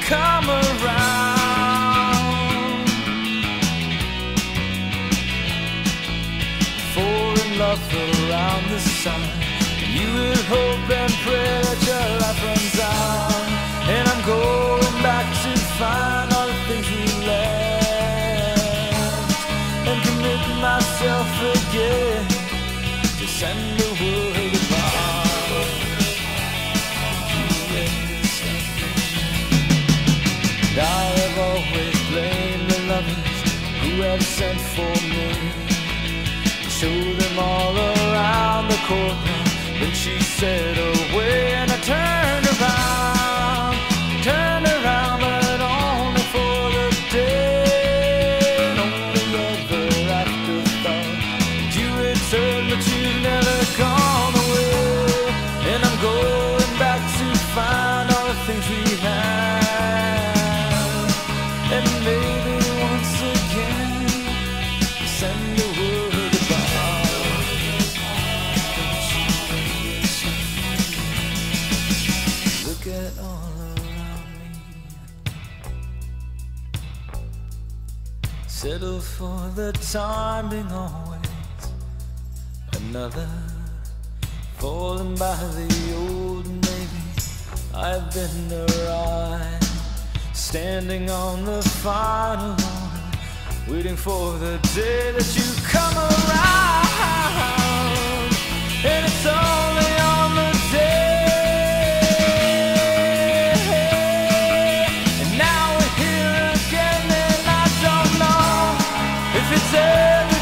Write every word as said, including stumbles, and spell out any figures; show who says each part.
Speaker 1: come around. Foreign love around the sun, you would hope and pray that your life runs out. And I'm going back to find all the things we left, and commit myself again to send the world apart. I have always blamed the lovers who have sent for me, to show them all around the courtroom. Then she said away, and I turned around, turned around, but only for the day. And only ever afterthought that you returned, but you've never gone away. And I'm going back to find all the things we had, and maybe once again send the world about. Look at all around me, settle for the time being always another, falling by the old navy. I've been a ride, standing on the final order, waiting for the day that you come around. And it's only on the day, and now we're here again, and I don't know if it's ever